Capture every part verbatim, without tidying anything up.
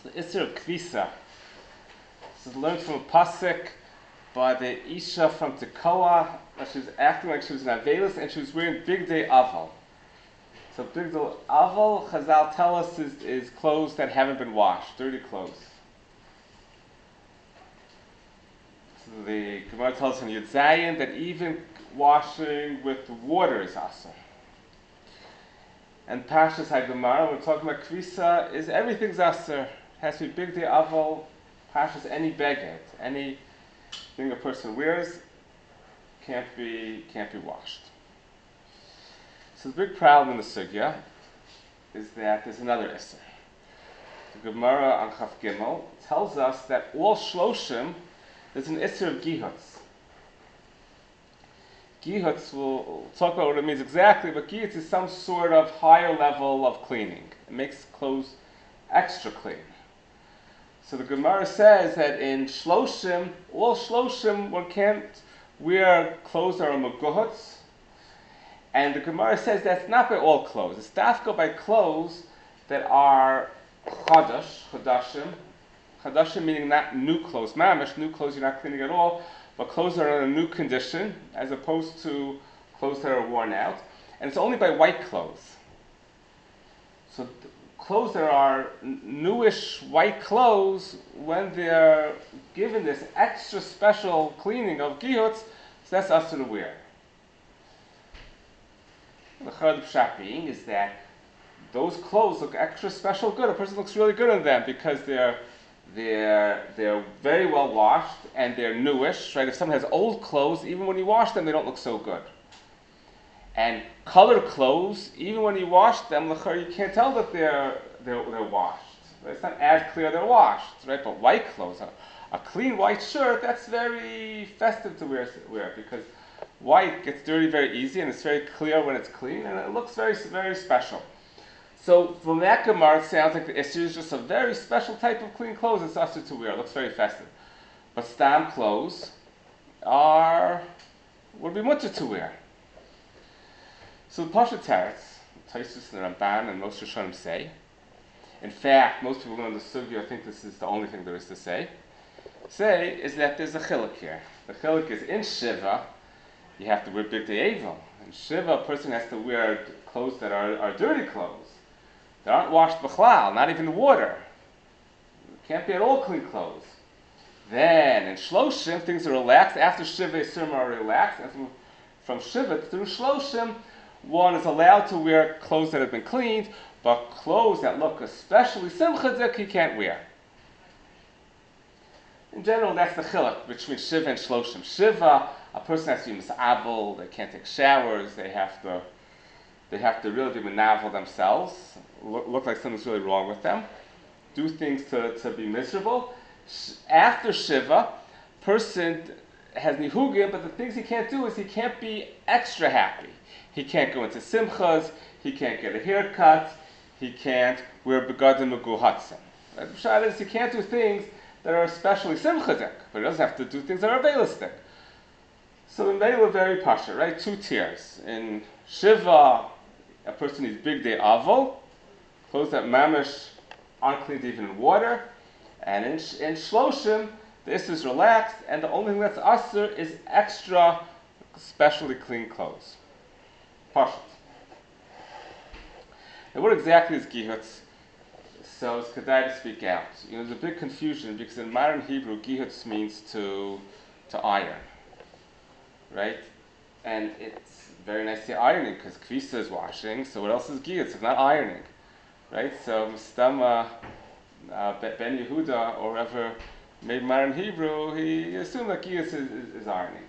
The Isser of Kvisa. This is learned from a pasuk by the Isha from Tekoa. That she was acting like she was an Avelis and she was wearing Bigdei Aval. So Bigdei Aval, Chazal tell us, is, is clothes that haven't been washed, dirty clothes. So the Gemara tells us in Yud Zayin that even washing with water is asur. And Pashas HaGemara, when we're talking about Kvisa, is everything's asur. It has to be Bigdei Aval, Pashas, any beged, any thing a person wears can't be can't be washed. So the big problem in the sugya is that there's another Isser. The Gemara on Chaf Gimel tells us that all shloshim, there's an Isser of gihutz. Gihutz, we'll, we'll talk about what it means exactly, but gihutz is some sort of higher level of cleaning. It makes clothes extra clean. So the Gemara says that in shloshim, all shloshim, one can't wear clothes that are meguhutz. And the Gemara says that's not by all clothes. It's dafka by clothes that are chadash, chadashim. Chadashim meaning not new clothes. Mamish, new clothes you're not cleaning at all, but clothes that are in a new condition, as opposed to clothes that are worn out. And it's only by white clothes. So th- clothes that are newish white clothes, when they're given this extra special cleaning of gihutz, so that's asur to wear. The chad pshat being is that those clothes look extra special good. A person looks really good in them because they're they're they're very well washed and they're newish. Right? If someone has old clothes, even when you wash them, they don't look so good. And colored clothes, even when you wash them, you can't tell that they're they're, they're washed. It's not as clear they're washed, right? But white clothes, a, a clean white shirt, that's very festive to wear, wear because white gets dirty very easy, and it's very clear when it's clean, and it looks very very special. So from that Gemara, it sounds like the Isser is just a very special type of clean clothes. It's asur to wear. It looks very festive. But stam clothes are would be mutter to wear. So the Pasha Teretz, Taisus and Ramban and most Rishonim say, in fact, most people know the sugya, I think this is the only thing there is to say, say is that there's a chiluk here. The chiluk is in Shiva, you have to wear Bigdei Aval. In Shiva, a person has to wear clothes that are, are dirty clothes. They aren't washed b'chlal, not even water. It can't be at all clean clothes. Then in Shloshim, things are relaxed. After Shiva, Yisurim are relaxed. And from, from Shiva through Shloshim, one is allowed to wear clothes that have been cleaned, but clothes that look especially simchadik, he can't wear. In general, that's the chiluk between Shiva and Shloshim. Shiva, a person has to be misabel, they can't take showers, they have to they have to really be menavel themselves, look, look like something's really wrong with them, do things to, to be miserable. After Shiva, person has nihugim, but the things he can't do is he can't be extra happy. He can't go into simchas, he can't get a haircut, he can't wear begadim meguhatzim. The pshat is he can't do things that are especially simchadik, but he doesn't have to do things that are avelistic. So in Mela, very pasha, right? Two tiers. In Shiva, a person needs Bigdei Aval, clothes that mamish aren't cleaned even in water, and in, in Shloshim, this is relaxed, and the only thing that's asur is extra, specially clean clothes. Pasha. Now, what exactly is gihutz? So it's kedai to speak out. You know, there's a big confusion because in modern Hebrew, gihutz means to to iron, right? And it's very nice to say ironing because kvisa is washing. So what else is gihutz? It's not ironing, right? So Mustama uh, Ben Yehuda or whoever made modern Hebrew, he assumed that gihutz is, is, is ironing.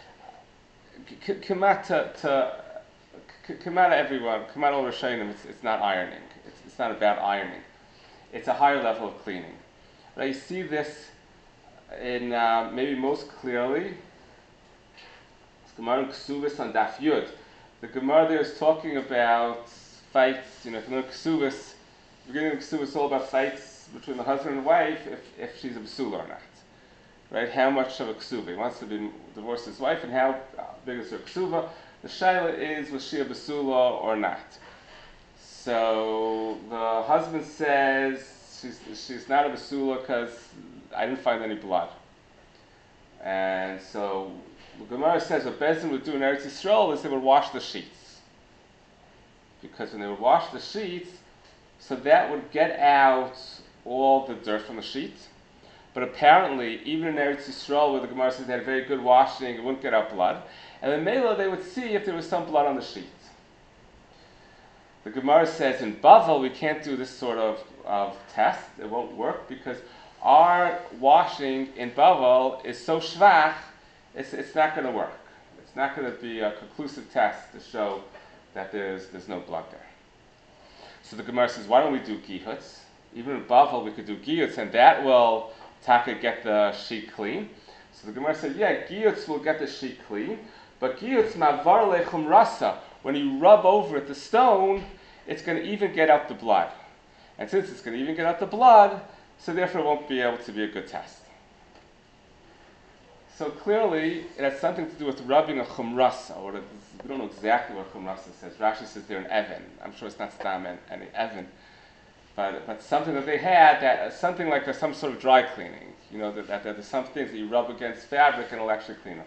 Kamat to, to come out of everyone, come out all Rishonim, it's, it's not ironing. It's, it's not about ironing. It's a higher level of cleaning. But you see this in uh, maybe most clearly. It's Gemara in Ksubis on Daf Yud. The Gemara there is talking about fights. You know, if you learn Ksubis, the beginning of Ksubis is all about fights between the husband and wife if, if she's a basula or not. Right? How much of a ksuva? He wants to be divorce his wife, and how big is her ksuva? The shaila is, was she a basula or not? So the husband says she's, she's not a basula because I didn't find any blood. And so the Gemara says what Bezdin would do in Eretz Yisrael is they would wash the sheets. Because when they would wash the sheets, so that would get out all the dirt from the sheet. But apparently, even in Eretz Yisrael, where the Gemara says they had very good washing, it wouldn't get out blood. And then Mela, they would see if there was some blood on the sheet. The Gemara says in Bavel, we can't do this sort of, of test. It won't work because our washing in Bavel is so shvach, it's, it's not going to work. It's not going to be a conclusive test to show that there's, there's no blood there. So the Gemara says, why don't we do gihutz? Even in Bavel, we could do gihutz, and that will taka get the sheet clean. So the Gemara said, yeah, gihutz will get the sheet clean, but gihutz mavar lechum rasa. When you rub over it, the stone, it's going to even get out the blood. And since it's going to even get out the blood, so therefore it won't be able to be a good test. So clearly, it has something to do with rubbing a chumrasa, or a, we don't know exactly what chumrasa says. Rashi says they're an evan. I'm sure it's not stam and any evan, but but something that they had, that something like there's some sort of dry cleaning. You know that, that, that there's some things that you rub against fabric and it'll actually clean it.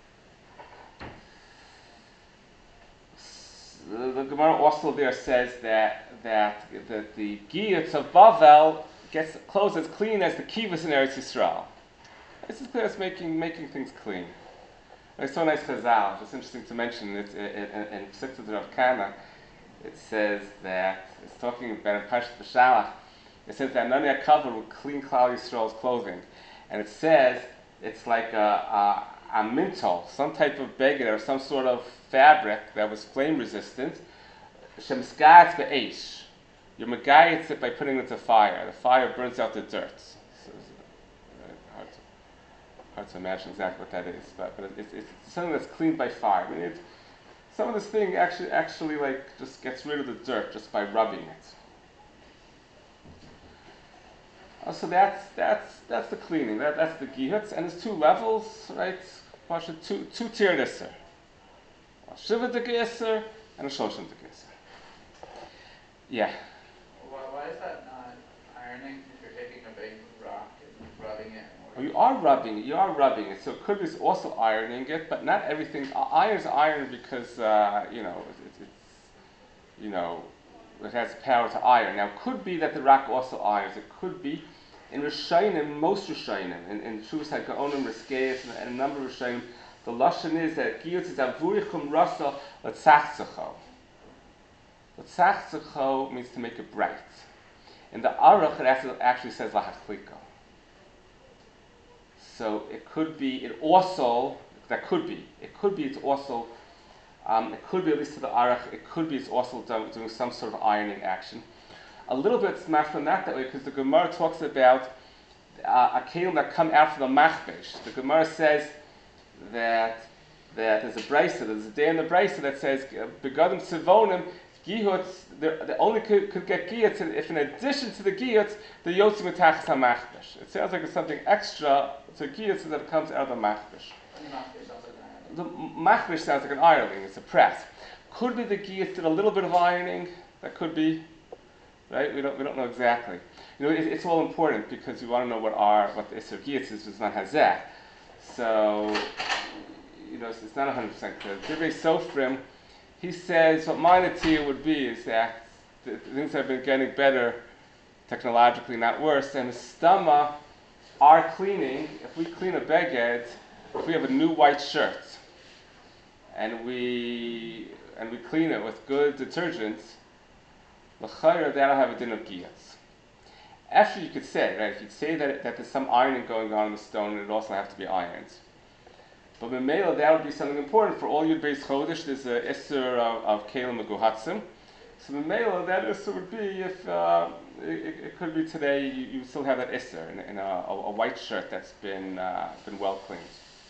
The, the Gemara also there says that that, that the giyutz of Bavel gets clothes as clean as the kivas in Eretz Yisrael. This is clear as making making things clean. It's so nice chazal. It's interesting to mention it in Pesachah of Kana. It says that it's talking about in Parshat B'Shalach. It says that Anani HaKavod would clean Klal Yisrael's clothing, and it says it's like a, a, a mintol, some type of beged or some sort of fabric that was flame resistant. Shemskatz be'esh. You're megayetz it by putting it to fire. The fire burns out the dirt. So it's hard to, hard to imagine exactly what that is, but, but it's, it's something that's cleaned by fire. I mean, it, some of this thing actually actually like just gets rid of the dirt just by rubbing it. Uh, so that's that's that's the cleaning. That that's the gihutz, and there's two levels, right? Two two tier iser. A shiva iser and a shoshan iser. Yeah. Why, why is that not ironing if you're taking a big rock and rubbing it? Oh, you are rubbing it. You are rubbing it. So it could be also ironing it, but not everything. Uh, iron is iron because uh, you know it, it's you know it has power to iron. Now it could be that the rock also irons. It could be in Rishonim, most Rishonim, in in Shuvas HaGaonim, Riskeis, and a number of Rishonim, the lashon is that giyutz is avurichum rasa l'tzachzacho. L'tzachzacho means to make it bright. In the Aruch, it actually, actually says lahachliko. So it could be, it also, that could be, it could be it's also, um, it could be at least to the Aruch, it could be it's also done, doing some sort of ironing action. A little bit smash from that that way because the Gemara talks about uh, a kelim that come out from the machbesh. The Gemara says that that there's a brisa, there's a day in the brisa that says begadim sivonim gihutz. They only could, could get giyutz if, in addition to the giyutz, the yotzi mitachas hamachbesh. It sounds like it's something extra to giyutz that comes out of the machbesh. The machbesh sounds like an ironing. It's a press. Could be the giyutz did a little bit of ironing. That could be. Right? We don't we don't know exactly. You know, it, it's all important because we want to know what our what the Isser Giyutz is. It's not Hazeh. So, you know, it's, it's not one hundred percent clear. Divrei Sofrim, he says what my natia would be is that the, the things have been getting better technologically, not worse. And the stama, our cleaning, if we clean a beged, if we have a new white shirt, and we and we clean it with good detergents, l'chayra, that'll have a din of giyutz. Actually, you could say, right, if you'd say that, it, that there's some ironing going on in the stone, it would also have to be ironed. But memela, that would be something important. For all Yud Beis Chodesh, there's a isser of, of kelim meguhatzim. So memela, that isser would be if, uh, it, it could be today, you, you still have that isser in, in a, a, a white shirt that's been, uh, been well cleaned.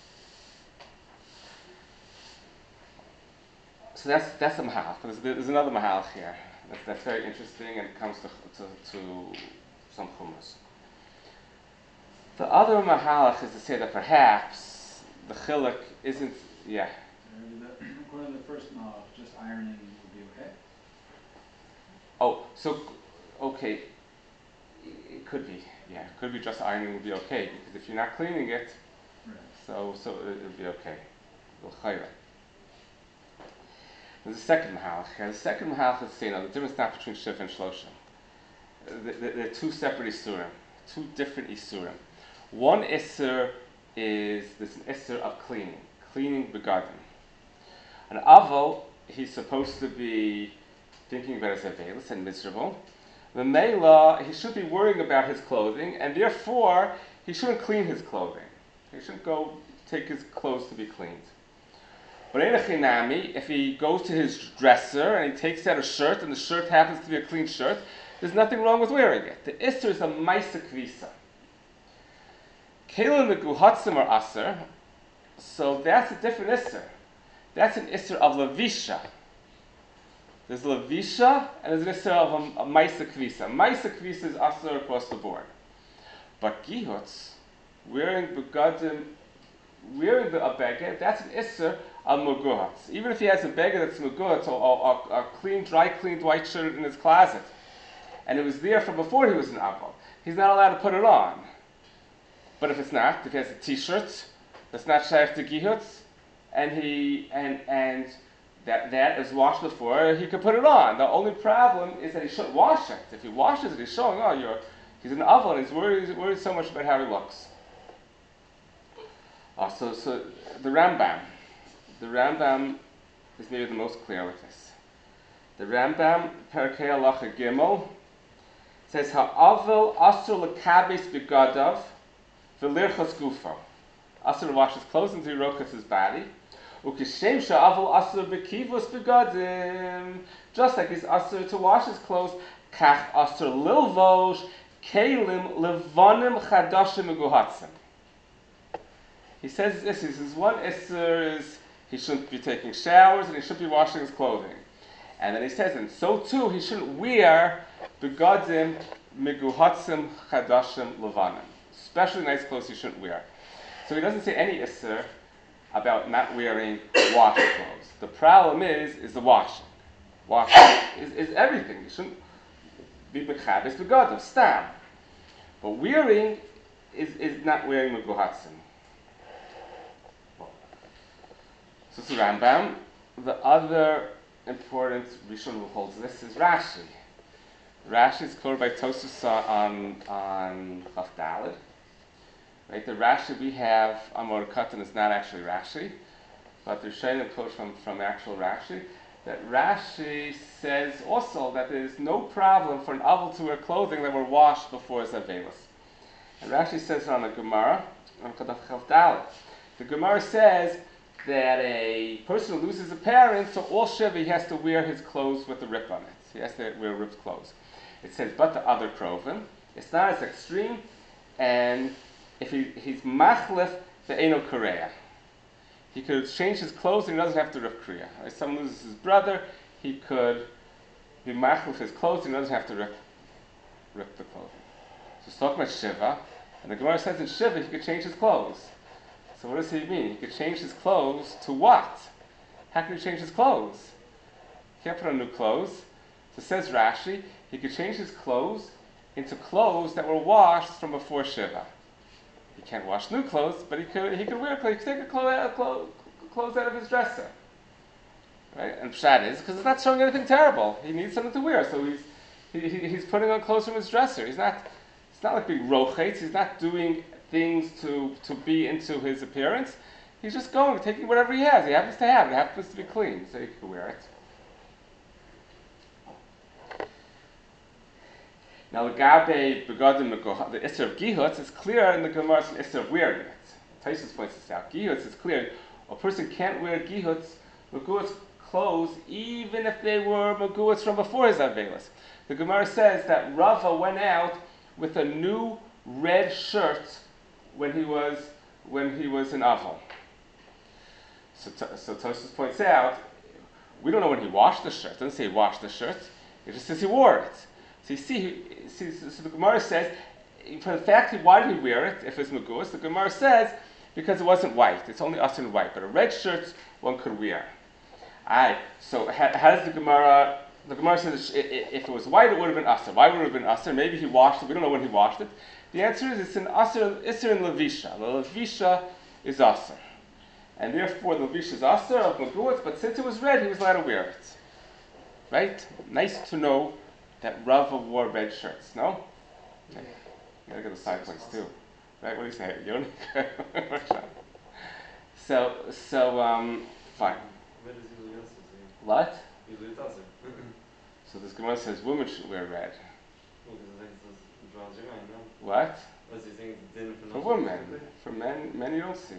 So that's, that's a mahal. There's, there's another mahal here. That's, that's very interesting, and it comes to, to, to some chumras. The other mahalach is to say that perhaps the chiluk isn't, yeah. According to the first mahalach, just ironing would be okay? Oh, so, okay. It could be, yeah, it could be just ironing would be okay, because if you're not cleaning it, Right. so so it would be okay. L'chayra. There's a second mahalach. And the second mahalach is saying, now the difference not between Shiva and Shlosha. They're two separate isurim, two different isurim. One isur is this an isur of cleaning, cleaning begadim. An avol, he's supposed to be thinking about his avelis and miserable. The Mela, he should be worrying about his clothing, and therefore he shouldn't clean his clothing. He shouldn't go take his clothes to be cleaned. But Einachinami, if he goes to his dresser and he takes out a shirt and the shirt happens to be a clean shirt, there's nothing wrong with wearing it. The Isser is a Maisa Kvisa. Keilim Meguhatzim are Aser, so that's a different Isser. That's an Isser of Levisha. There's Levisha and there's an Isser of a, a Maisa Kvisa. Maisa Kvisa is Aser across the board. But Gihutz, wearing Begadim, wearing the abeged, that's an Isser of Meguhatz. Even if he has a beged that's Meguhatz, or a, a clean, dry cleaned white shirt in his closet, and it was there from before he was an Aval, he's not allowed to put it on. But if it's not, if he has a t-shirt that's not shaykh to Gihutz, and he and and that that is washed before, he could put it on. The only problem is that he shouldn't wash it. If he washes it, he's showing, oh, you're he's an Aval, and he's worried, he's worried so much about how he looks. Uh, so, so the Rambam, the Rambam is maybe the most clear with this. The Rambam, Perkei Halacha Gimel, says ha'avel asur lekabes begadav v'lirchas gufo. Asur to wash his clothes and to rokas his body. Ukishem sha'avel asur bekivos begadim. Just like he's asur to wash his clothes, kach asur lilvosh kelim levanim chadashim meguhatzim. He says this, he says one isur is he shouldn't be taking showers and he shouldn't be washing his clothing. And then he says, and so too he shouldn't wear begadim meguhatzim chadashim levanim. Especially nice clothes he shouldn't wear. So he doesn't say any isur about not wearing washed clothes. The problem is, is the washing. Washing is, is everything. You shouldn't be bechabes begadim, stam. But wearing is, is not wearing meguhatzim. So this is Rambam. The other important Rishon who holds this is Rashi. Rashi is quoted by Tosfos on on Chaf Daled. Right, the Rashi we have on Mordechai is not actually Rashi, but the Rishonim quote from from actual Rashi that Rashi says also that there is no problem for an Aval to wear clothing that were washed before his Avelis. And Rashi says on the Gemara on Chaf Daled. The Gemara says that a person who loses a parent, so all Shiva he has to wear his clothes with a rip on it. He has to wear ripped clothes. It says, but the other Krovim, it's not as extreme, and if he, he's machlef the Eino Korea, he could change his clothes and he doesn't have to rip Kriya. If someone loses his brother, he could be machlef his clothes and he doesn't have to rip, rip the clothing. So it's talking about Shiva, and the Gemara says in Shiva he could change his clothes. So what does he mean? He could change his clothes to what? How can he change his clothes? He can't put on new clothes. So says Rashi, he could change his clothes into clothes that were washed from before Shiva. He can't wash new clothes, but he could he could wear clothes. He could take a clothes out, clothes, clothes out of his dresser. Right? And Pshat is because it's not showing anything terrible. He needs something to wear, so he's he, he, he's putting on clothes from his dresser. He's not it's not like being rochetz. He's not doing things to, to be into his appearance. He's just going, taking whatever he has. He happens to have it. It happens to be clean, so he can wear it. Now the Gabe Begadim, the Isser of Gihutz is clear in the Gemara, it's an Isser of wearing it. Taisus points this out. Gihutz is clear. A person can't wear Gihutz, Meguhatz clothes, even if they were Meguhatz from before his Avelis. The Gemara says that Rava went out with a new red shirt when he was when he was an Aval. So, so Tosfos points out, we don't know when he washed the shirt. It doesn't say he washed the shirt. It just says he wore it. So you see, see so the Gemara says, for the fact, why did he wear it if it's Meguas? The Gemara says, because it wasn't white. It's only us in white. But a red shirt one could wear. Alright, so how, how does the Gemara The Gemara says i- i- if it was white, it would have been aser. Why would it have been aser? Maybe he washed it. We don't know when he washed it. The answer is it's an aser, iser in levisha. The levisha is aser, and therefore the levisha is aser of maguot. But since it was red, he was allowed to wear it. Right? Nice to know that Rava wore red shirts. No? Okay. You gotta get the side points too. Right? What do you say? Yoni? so, so, um, fine. Red is usually aser. What? Usually it's aser. So this Gemara says women should wear red. Well, because I think it's draws your mind, no? What? What do you think it's dinner for For nothing? women. For men, men you don't see.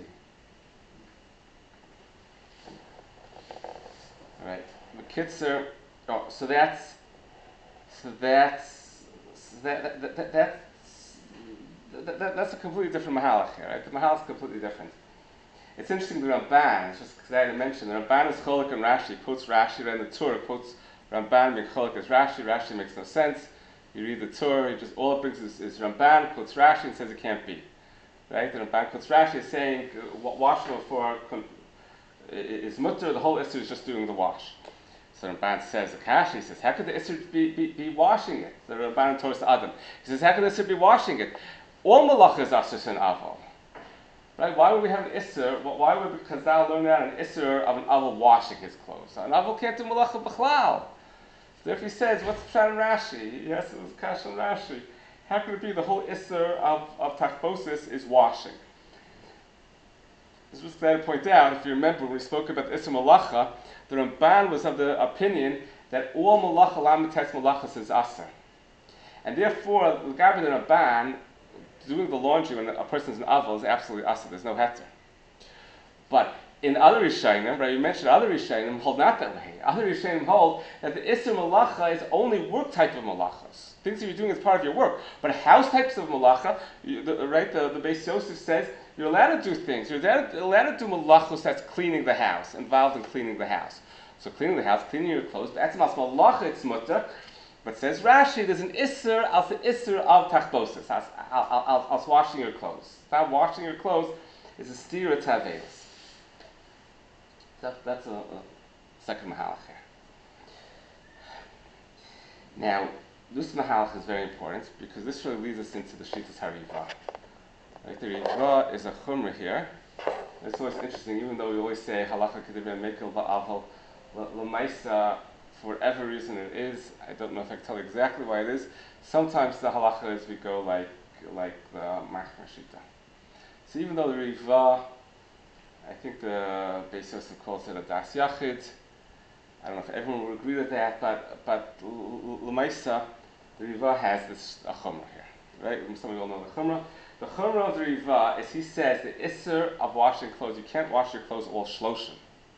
Alright. Makitzer. Oh, so that's, so that's, so that, that, that, that, that's, that, that, that's a completely different mahalach here, right? The mahalach is completely different. It's interesting, the Ramban, it's just because I had to mention, the Ramban is Cholik and Rashi, quotes Rashi, then the Torah quotes Ramban, being Cholik as Rashi, Rashi makes no sense. You read the Torah, you just, all it brings is, is Ramban, quotes Rashi, and says it can't be. Right? The Ramban quotes Rashi as saying, uh, washing before is mutter, the whole Isser is just doing the wash. So the Ramban says, Akash, he says, how could the Isser be, be, be washing it? The Ramban in Torah to Adam. He says, how could the Isser be washing it? All malach is Asr and Aval. Right? Why would we have an Isser? Why would because thou learn out an Isser of an Aval washing his clothes? So an Aval can't do malacha b'chlal. So if he says, what's the Pshat in Rashi? Yes, it was Kash in Rashi. How could it be the whole Isser of, of Tachbosis is washing? This was glad to point out, if you remember when we spoke about the Isser Malacha, the Ramban was of the opinion that all Malacha, Lamites Malachas is Aser. And therefore, the guy with the Ramban, doing the laundry when a person's an Aval is absolutely Aser, there's no heter. But in other Rishonim, right, you mentioned other Rishonim hold not that way. Other Rishonim hold that the Isser Malacha is only work type of Malachas. Things that you're doing as part of your work. But house types of Malacha, you, the, right, the, the Beis Yosef says, you're allowed to do things. You're allowed, allowed to do Malachos that's cleaning the house, involved in cleaning the house. So cleaning the house, cleaning your clothes, that's mas Malacha, it's mutter. But says Rashi, there's an Isser, as the Isser of Tachbosis, as, as, as washing your clothes. Stop washing your clothes is a stira tavelis. That, that's a, a second mahalach here. Now, this mahalach is very important because this really leads us into the Shitas HaRiva. Right, the Riva is a chumrah here. It's always interesting, even though we always say halacha kedivya mekel va'aval l'maisa, for whatever reason it is. I don't know if I can tell you exactly why it is. Sometimes the halacha is we go like like the Machmer Shita. So even though the Riva, I think the Beis Yosef calls it a das yachid. I don't know if everyone will agree with that, but but l'maisa, the Riva has this a chumrah here, right? Some of you all know the chumrah. The chumrah of the Riva is he says the isser of washing clothes. You can't wash your clothes all shloshim.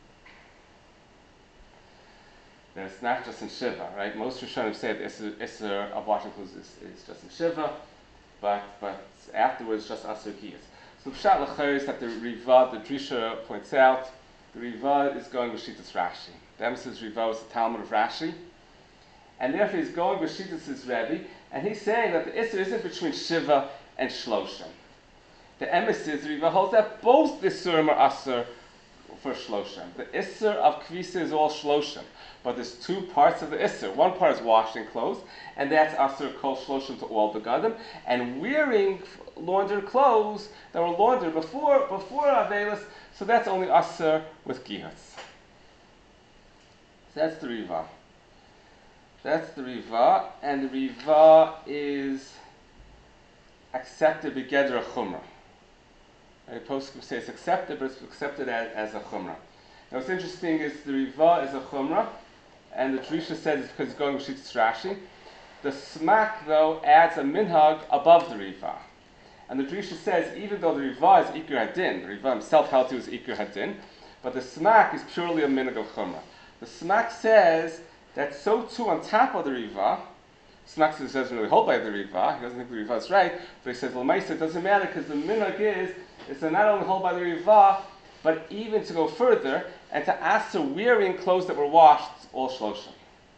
That it's not just in Shiva, right? Most Rishonim say the isser, isser of washing clothes is, is just in Shiva, but but afterwards just asur giyas. So the pshat l'chayr is that the Riva, the Drisha points out, the Riva is going with Shitas Rashi. The emphasis Riva is the Talmud of Rashi, and therefore he's going with Shitas' Rebbe, and he's saying that the isser isn't between Shiva and Shloshim. The emissaries Riva holds that both the Isurim are Asur for Shloshim. The Isur of Kvisa is all Shloshim, but there's two parts of the Isur. One part is washing clothes, and that's Asur Kol Shloshim to all begadim, and wearing laundered clothes that were laundered before before Avelis, so that's only Asur with Gihas. So that's the Riva. That's the Riva, and the Riva is accepted begeder chumrah. Right, poskim say it's accepted, but it's accepted as, as a chumrah. Now what's interesting is the Riva is a chumrah, and the Drisha says it's because it's going with Shitas Rashi. The Smak, though, adds a minhag above the Riva. And the Drisha says even though the Riva is Iker Hadin, the Riva himself held to is Iker Hadin, but the Smak is purely a minhag of chumrah. The Smak says that so too on top of the Riva, Smak says doesn't really hold by the Riva, he doesn't think the Riva is right, but he says, well, Maisa, it doesn't matter because the minhag is, is to not only hold by the Riva, but even to go further and to ask her wearing clothes that were washed, all shloshim.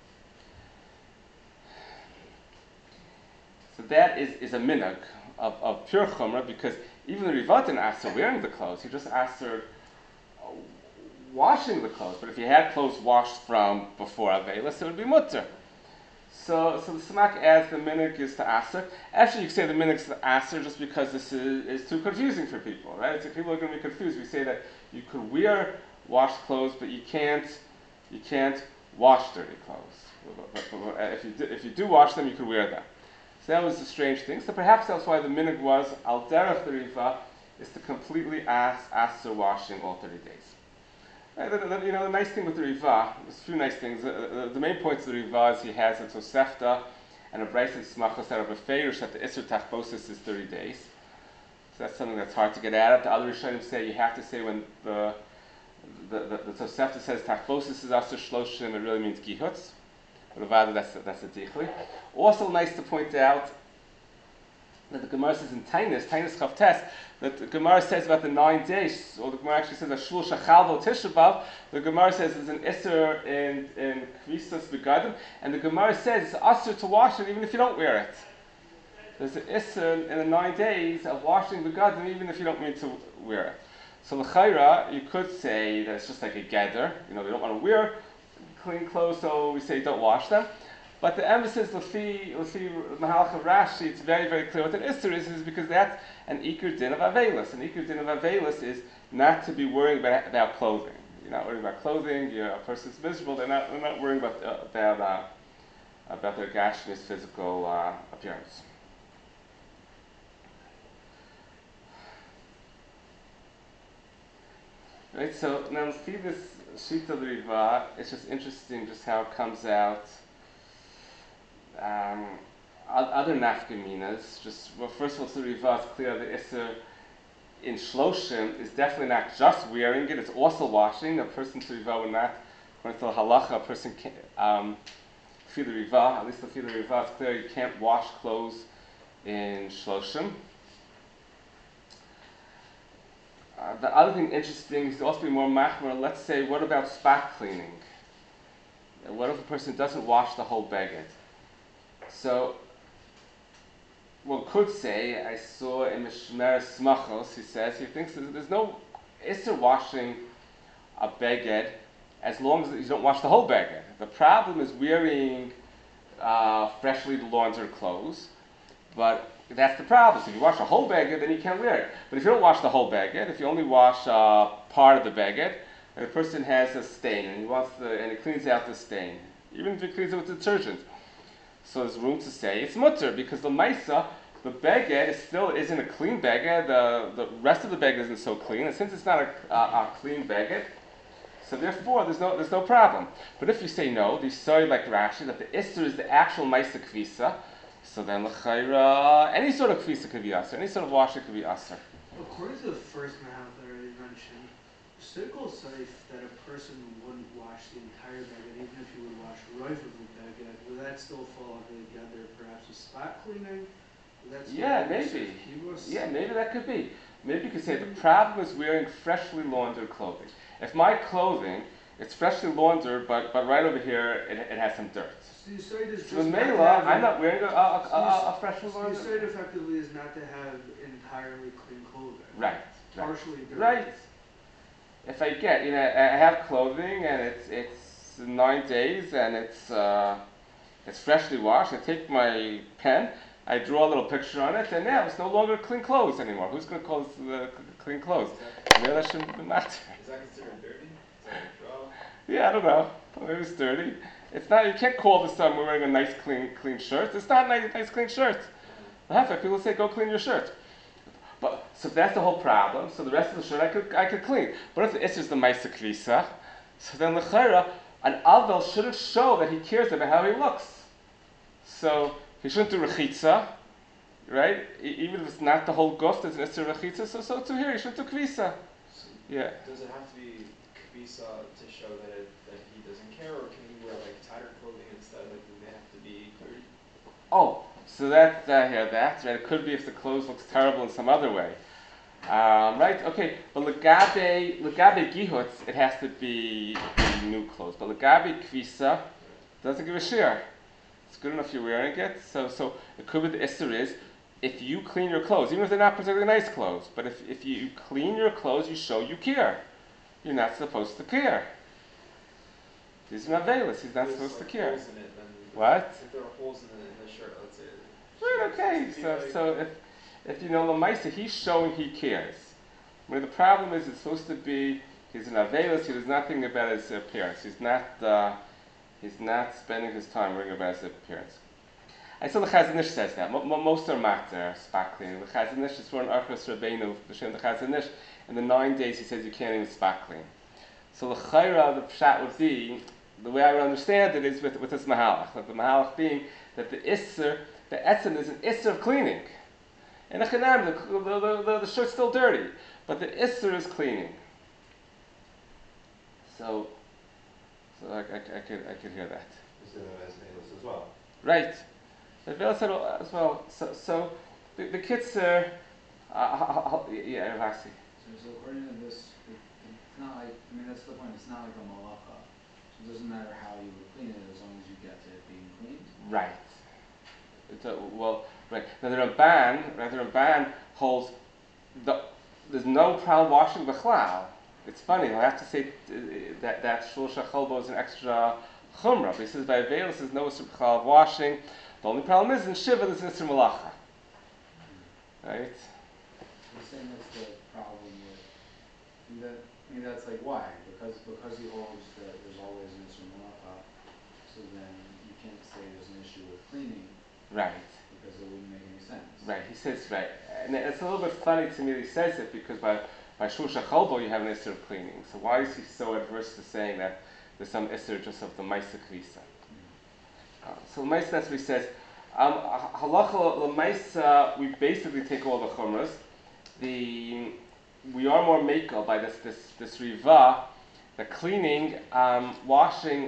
So that is, is a minhag of, of pure chumrah because even the Riva didn't ask her wearing the clothes, he just asked her washing the clothes. But if you had clothes washed from before Avelis, it would be mutter. So, so the Samak adds the minig is to aser. Actually, you could say the minig is to aser just because this is, is too confusing for people, right? So people are going to be confused. We say that you could wear washed clothes, but you can't, you can't wash dirty clothes. But, but, but if you do, if you do wash them, you could wear them. So that was the strange thing. So perhaps that's why the minig was al derech the riva is to completely ask aser washing all thirty days. Right, the, the, you know, the nice thing with the Riva, there's a few nice things. The, the, the main points of the Riva is he has a Tosefta and a Bryce and Smachos that are befeirish that the Isser Tachbosis is thirty days. So that's something that's hard to get at. The other Rishonim say you have to say when the the, the, the Tosefta says Tachbosis is Aser Shloshim, it really means Gihutz. But Avada, that's, that's a Dichli. Also nice to point out that the Gemara says in Tainus, Tainus Chavtes, that the Gemara says about the nine days, or the Gemara actually says that Shul Shachalvo Tisha B'Av, the Gemara says there's an Isser in, in Kvisas Begadim, and the Gemara says it's Asr to wash it even if you don't wear it. There's an Isser in the nine days of washing Begadim even if you don't mean to wear it. So L'chaira, you could say that it's just like a gather, you know, they don't want to wear clean clothes, so we say don't wash them. But the emphasis, Lefi, Lefi Mahalach of Rashi, it's very, very clear what an Isser is, is because that's an Iker Din of Avelis. An Iker Din of Avelis is not to be worrying about, about clothing. You're not worrying about clothing, you're, a person's miserable, they're not, they're not worrying about, uh, about, uh, about their gashmi's physical uh, appearance. Right, so now see this Shita of the Riva, it's just interesting just how it comes out. Um, other nafkaminas, just, well, first of all, to the Riva, it's clear that Isser in Shloshim is definitely not just wearing it, it's also washing. A person to Riva would not, according to the halacha, a person can't, um, feel the Riva, at least the feel the Riva, it's clear you can't wash clothes in Shloshim. Uh, the other thing interesting is to also be more machmer. Let's say, what about spot cleaning? What if a person doesn't wash the whole beged? So, one could say, I saw in Mishmer Smachos, he says, he thinks there's, there's no Isser washing a beged as long as you don't wash the whole beged. The problem is wearing uh, freshly laundered clothes, but that's the problem. So if you wash a whole beged, then you can't wear it. But if you don't wash the whole beged, if you only wash uh, part of the beged, and the person has a stain, and he wants the, and he cleans out the stain, even if he cleans it with detergent, so there's room to say it's mutter, because the maisa, the beged is still isn't a clean beged, the, the rest of the beged isn't so clean, and since it's not a, a, a clean beged, so therefore there's no there's no problem. But if you say no, the say like Rashi, that the isser is the actual maisa kvisa, so then l'chayra, any sort of kvisa could be aser, any sort of washing could be aser. According to the first math that I already mentioned, Stikl says that a person wouldn't wash the entire beged, even if you would wash right of the beged. Would that still fall together, perhaps with spot cleaning? Would that still Yeah, be maybe. Kibus? Yeah, maybe that could be. Maybe you could say the problem is wearing freshly laundered clothing. If my clothing, it's freshly laundered, but, but right over here it, it has some dirt. So you say it is just So in not to Mela, have I'm it- not wearing a, a, a, so you s- a, a freshly so you laundered. say it effectively is not to have entirely clean clothing. Right, right. Partially dirty. Right. If I get, you know, I have clothing and it's it's nine days and it's uh, it's freshly washed. I take my pen, I draw a little picture on it, and now it's no longer clean clothes anymore. Who's going to call this uh, clean clothes? Maybe that shouldn't matter. Is that considered dirty? Is that a draw? Yeah, I don't know. Maybe it's dirty. It's not. You can't call this time we're wearing a nice clean clean shirt. It's not a nice, nice clean shirt. In fact, people say go clean your shirt. But so that's the whole problem. So the rest of the shirt I could I could clean. But if it's just the Maisa Kvisa, so then l'chayra, an Avel shouldn't show that he cares about how he looks. So he shouldn't do rechitza, right? E- even if it's not the whole guf, there's an Isser rechitza. So so to here he shouldn't do kvisa. Yeah. Does it have to be kvisa to show that it, that he doesn't care, or can he wear like tighter clothing instead? Like, do they have to be dirty? Oh, so that uh, yeah, that's right. It could be if the clothes looks terrible in some other way. Um, right? Okay. But legabe legabe gihutz, it has to be new clothes. But legabe kvisa doesn't give a share. It's good enough you're wearing it. So so it could be the isser is if you clean your clothes, even if they're not particularly nice clothes, but if if you clean your clothes, you show you care. you're not supposed to care. He's an Avelis, he's not There's, supposed to like, care. holes in it, then What? if there are holes in the, in the shirt, let's say. Right, okay, should so, be like- so if, if you know Lamaisa, he's showing he cares. I mean, the problem is it's supposed to be, he's an Avelis, he does nothing about his appearance. He's not, uh, he's not spending his time worrying about his appearance. I saw the Chazon Ish says that. Mo- mo- most are matter, sparkling. The Chazon Ish is for an Archos Rabbeinu, B'Shem the Chazon Ish. In the nine days he says you can't even sparkling. So the Chayra, the Pshat would be, the way I would understand it is with, with this Mahalach. That the Mahalach being that the Isser, the Etzem is an Isser of cleaning. And the Chanam, the, the, the, the shirt's still dirty. But the Isser is cleaning. So, so I, I, I, could, I could hear that. Is it as Velas as well? Right. The Velas as well. So, so the, the kids are, uh, yeah, Ravasi. So, so according to this, it, it's not like, I mean, that's the point, it's not like a malacha. So it doesn't matter how you would clean it as long as you get to it being cleaned. Right. It's a, well, right. Now the Ramban, right, the Ramban holds the, there's no problem washing the chlal. It's funny, I have to say uh, that, that Shul Shacholbo is an extra chumrah. But he says by Velas there's no Isser B'chal of washing. The only problem is in Shiva there's an Isser Malacha. Right? He's saying that's the problem with, that, I mean, that's like, why? Because, because he holds that there's always an issue malacha, so then you can't say there's an issue with cleaning, Right. because it wouldn't make any sense. Right. He says right. And it's a little bit funny to me that he says it because by by Shul Shacholbo you have an Isser of cleaning. So why is he so adverse to saying that there's some Isser just of the Maisa Kvisa? Uh, so Maisa, that's what he says. Um, Halacha L'Maisa, we basically take all the chumras. The we are more makel by this this this riva, the cleaning, um, washing.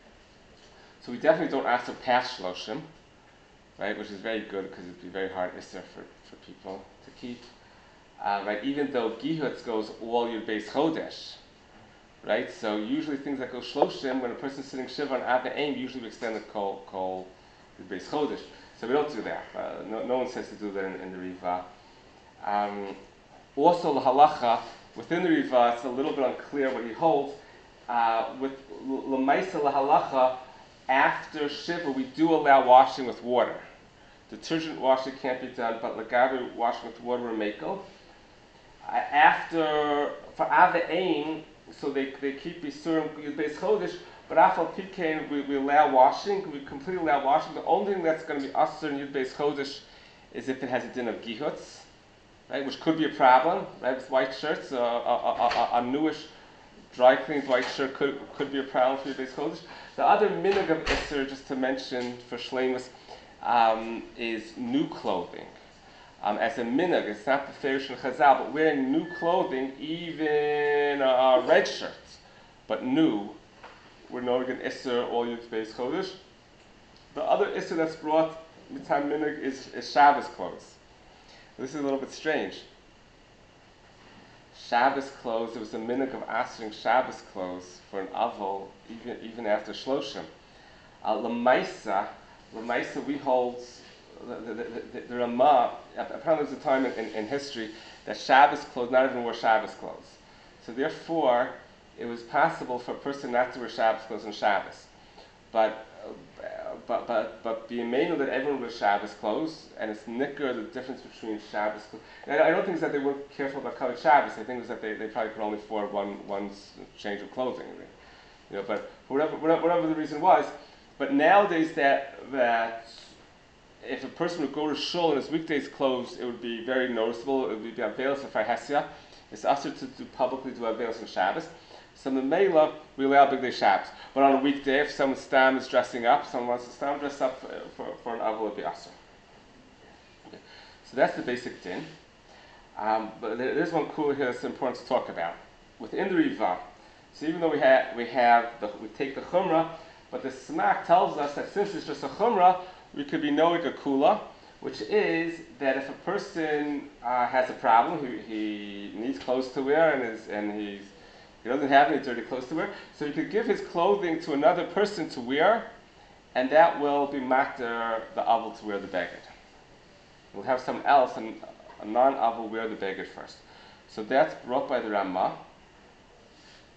So we definitely don't ask for past shloshim, right? Which is very good because it'd be very hard isser for, for people to keep, uh, right? Even though gihutz goes all your base chodesh, right? So usually things that go shloshim, when a person's sitting shiva on Ava Aim, usually we extend the kol kol your base chodesh. So we don't do that. Uh, no, no one says to do that in, in the riva. Um, also, the halacha within the riva, it's a little bit unclear what he holds. Uh, with l'maisa lahalacha, after shiva, we do allow washing with water. Detergent washing can't be done, but lagabe washing with water or makel. Uh, after for avein, so they they keep bisurim beis chodesh, but after pikein we, we allow washing. We completely allow washing. The only thing that's going to be usher in yud beis chodesh is if it has a din of gihutz, right, which could be a problem, right, with white shirts. Uh, a, a, a, a newish, dry cleaned white shirt could could be a problem for yud beis chodesh. The other minhag of Isser, just to mention for shleimus, um, is new clothing. Um, as a minhag, it's not the Ferish and Chazal, but wearing new clothing, even uh, red shirts, but new, we're knowing an Isser all yud beis chodesh. The other Isser that's brought mitzvah minhag is, is Shabbos clothes. This is a little bit strange. Shabbos clothes, there was a minhag of asking Shabbos clothes for an avol, even even after shloshim. Uh, L'maisa, L'maisa, we hold the the, the, the, the Ramah. Apparently, there's a time in, in, in history that Shabbos clothes not even wore Shabbos clothes. So therefore, it was possible for a person not to wear Shabbos clothes on Shabbos, but. Uh, But but but be amazed that everyone wears Shabbos clothes, and it's nicker the difference between Shabbos clothes. And I, I don't think it's that they weren't careful about colored Shabbos. I think it's that they, they probably could only afford one one change of clothing, you know. But for whatever whatever, whatever the reason was, but nowadays that that if a person would go to shul in his weekdays clothes, it would be very noticeable. It would be avelos for Hesya. It's also to do publicly do avelos on Shabbos. So the Mela, we allow big day Shabbos. But on a weekday, if someone stam is dressing up, someone wants to stam dress up for, for, for an avol, it'd be asur. Okay. So that's the basic din. Um, but there, there's one cool here that's important to talk about. Within the Riva, so even though we have, we have the, we take the chumrah, but the Smak tells us that since it's just a chumrah, we could be knowing a kula, which is that if a person uh, has a problem, he, he needs clothes to wear and is and he's He doesn't have any dirty clothes to wear, so he could give his clothing to another person to wear, and that will be makter the avol to wear the beged. We'll have someone else, an, a non-avol, wear the beged first. So that's brought by the Ramah.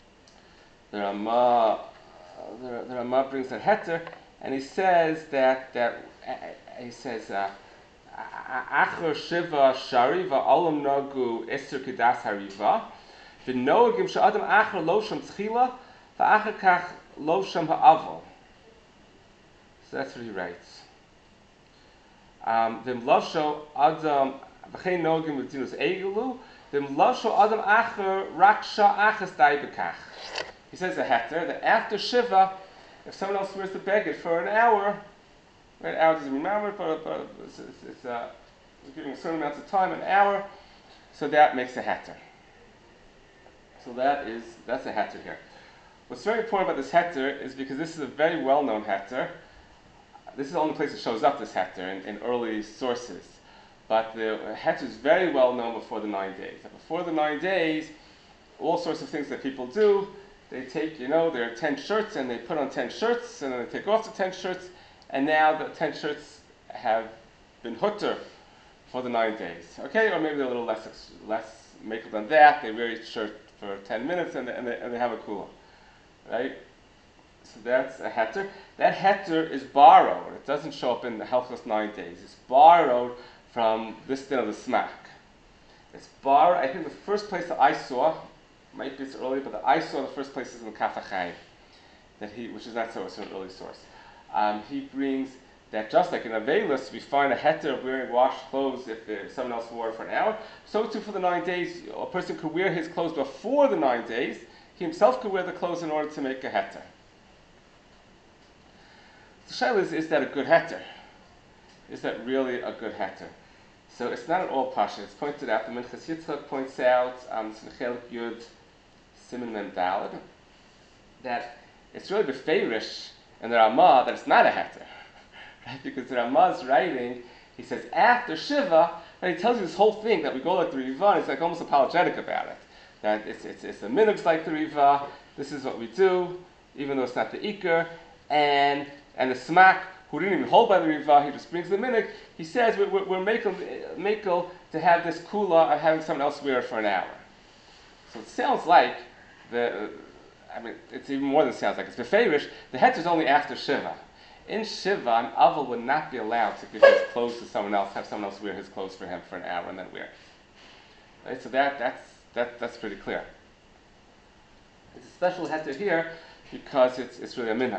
the Rama, the, the Rama brings a heter, and he says that that uh, he says Acher Shiva Shariva Olam Nagu Iser Kedas Hariva V'Nogim She'Adam Acher Lo Sham Tchila V'Acher Kach Lo Sham Ha'aval. So that's what he writes. Um, V'Im Lavsho Adam V'Chein Nogim V'Dinus Egelu V'Im Lavsho Adam Acher Rak Sha Achas Dai B'Kach. He says a heter that after Shiva, if someone else wears the beged for an hour, right, an hour doesn't remember, but, but it's, it's, it's uh, giving a certain amount of time, an hour, so that makes a heter. So that is, that's a heter here. What's very important about this heter is because this is a very well-known heter. This is the only place it shows up, this heter, in, in early sources. But the heter is very well known before the nine days. And before the nine days, all sorts of things that people do. They take, you know, their ten shirts and they put on ten shirts, and then they take off the ten shirts, and now the ten shirts have been hutter for the nine days. Okay, or maybe they're a little less less makel than that. They wear each shirt for ten minutes and they, and they, and they have a kula, right? So that's a heter. That heter is borrowed. It doesn't show up in the helpless nine days. It's borrowed from this din of the smack. It's borrowed. I think the first place that I saw. Might be it's early, but the, I saw the first place is in Kaf HaChaim, that he, which is not so, it's an early source. Um, he brings that just like in Avelis, we find a heter of wearing washed clothes if, if someone else wore it for an hour, so too for the nine days, a person could wear his clothes before the nine days, he himself could wear the clothes in order to make a heter. The shaila is, is that a good heter? Is that really a good heter? So it's not at all pasha. It's pointed out, the Minchas Yitzchak points out, um, Sinchelik Yud, Siman Mem Daled, that it's really befeirish in the Ramah that it's not a heter, right? Because the Ramah's writing, he says after Shiva, and he tells you this whole thing that we go like the Riva, and it's like almost apologetic about it. That it's it's it's the minhag like the Riva. This is what we do, even though it's not the Iker, and and the Smak, who didn't even hold by the Riva, he just brings the minhag. He says we're, we're, we're makel, makel to have this kula of having someone else wear it for an hour. So it sounds like the, I mean, it's even more than it sounds like. It's befeirish. The heter is only after Shiva. In Shiva, an aval would not be allowed to give his clothes to someone else, have someone else wear his clothes for him for an hour and then wear it. Right? So that that's that that's pretty clear. It's a special heter here because it's it's really a minhag.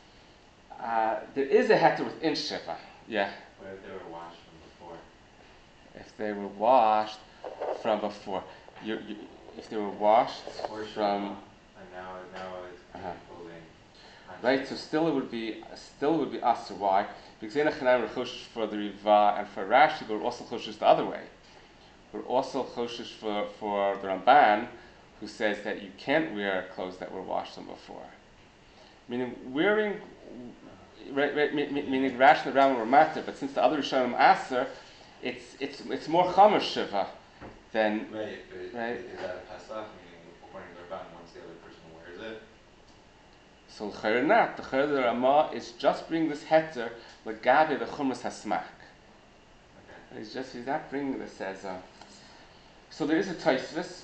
Uh, there is a heter within Shiva. Yeah. What if they were washed from before? If they were washed from before, you, you if they were washed Or from. And now, now it's Uh-huh. clothing. Right, so still it would be still it would be aser. Why? Because in Echanayim we're choshish for the Riva and for Rashi, but we're also choshish the other way. We're also choshish for, for the Ramban, who says that you can't wear clothes that were washed from before. Meaning wearing, right, right, meaning Rashi and the Rambam were matter, but since the other Rishonim aser, it's it's it's more chamer shiva than Right, but right. is that a Pesach? Meaning, according to the Rabban, once the other person wears it? So l'chayr not. The l'chayr the Ramah is just bringing this heter legabe the chumras hasmak. Okay. He's just he's not bringing this as a. So there is a Tosfos.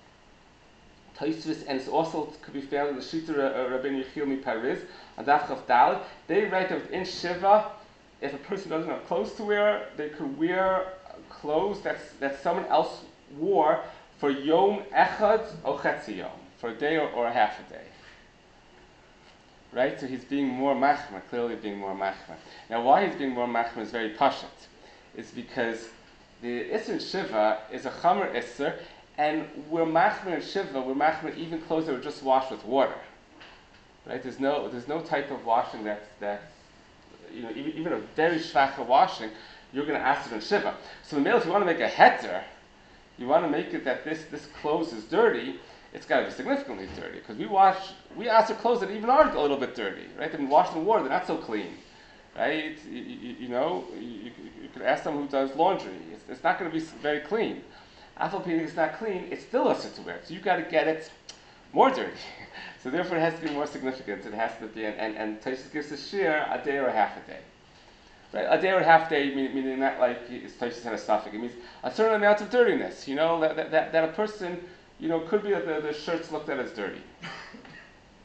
Tosfos, and it's also could be found in the Shita uh, Rabbeinu Yechiel mi Paris on Daf Chav Daled. They write that in Shiva, if a person doesn't have clothes to wear, they could wear clothes that's that someone else wore for Yom Echad or Chetzi Yom, for a day or, or a half a day. Right? So he's being more machmer, clearly being more machmer. Now why he's being more machmer is very pashut. It's because the Isser in Shiva is a chamer Isser, and we're machmer in Shiva, we're machmer even clothes that were just washed with water. Right? There's no there's no type of washing that's that's you know, even, even a very shvacha washing, you're gonna ask it in Shiva. So in if you want to make a heter, you want to make it that this this clothes is dirty, it's got to be significantly dirty, because we wash, we ask our clothes that even are a little bit dirty, right? They've been washed in water, they're not so clean, right? You, you, you know, you, you could ask someone who does laundry, it's, it's not going to be very clean. Afal Pini is not clean, it's still a to wear, so you got to get it more dirty. So therefore it has to be more significant, it has to be, and, and, and Tosfos gives a shear a day or a half a day. Right? A day or a half day, meaning, meaning not like Tosfos had a suffix, it means a certain amount of dirtiness, you know, that, that, that a person, you know, could be that the, the shirts looked at as dirty.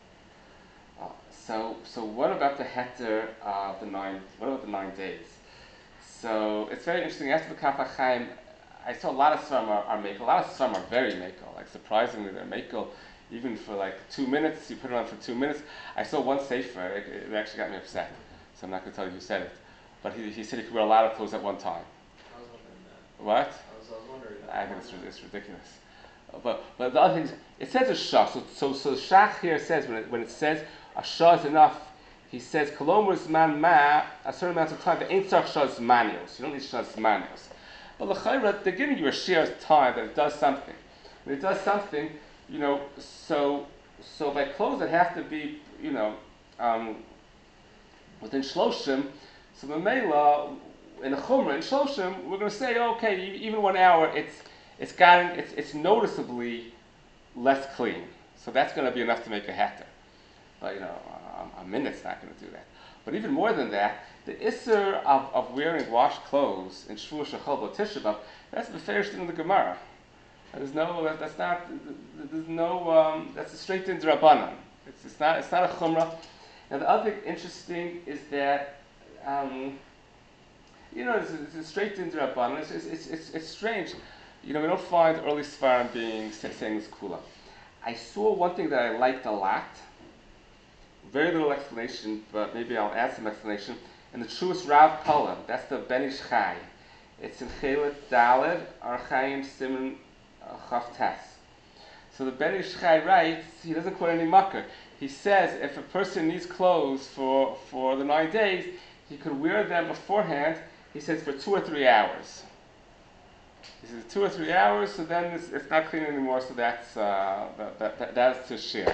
so, so what about the heter of the nine? What about the nine days? So it's very interesting. After the Kaf HaChaim, I saw a lot of some are, are makel. A lot of some are very makel. Like surprisingly, they're makel. Even for like two minutes, you put it on for two minutes. I saw one sefer. It, it actually got me upset. So I'm not going to tell you who said it. But he, he said he could wear a lot of clothes at one time. I was wondering that. What? I was, I was wondering that. I think it's, it's ridiculous. But but the other things, it says a shah. So so so shach here says when it when it says a shah is enough, he says kolomers man ma a certain amount of time. The ain't such shahs manuals. You don't need shahs manuals. But l'chayra, they're giving you a share time that it does something. When it does something, you know. So so by clothes that have to be, you know, um, within shloshim. So the mela in the chumrah in shloshim, we're going to say, okay, even one hour, it's it's gotten it's it's noticeably less clean. So that's going to be enough to make a heter. But you know, a, a minute's not going to do that. But even more than that, the isser of, of wearing washed clothes in Shvuah Shechol Tisha B'Av, that's the first in the Gemara. There's no, that, that's not, there's no, um, that's a straight in Drabanan. It's, it's not, it's not a chumrah. Now the other thing interesting is that, um, you know, it's, it's a straight in Drabanan. It's, it's, it's, it's strange. You know, we don't find early Sfarim being saying this kula. I saw one thing that I liked a lot. Very little explanation, but maybe I'll add some explanation. In the truest Rav Kolam, that's the Ben Ish Chai. It's in Chelet Daled Archaim Simon Chav Tes. So the Ben Ish Chai writes, he doesn't quote any mucker. He says if a person needs clothes for, for the nine days, he could wear them beforehand, he says, for two or three hours. He says two or three hours, so then it's, it's not clean anymore, so that's, uh, that, that, that, that's to share.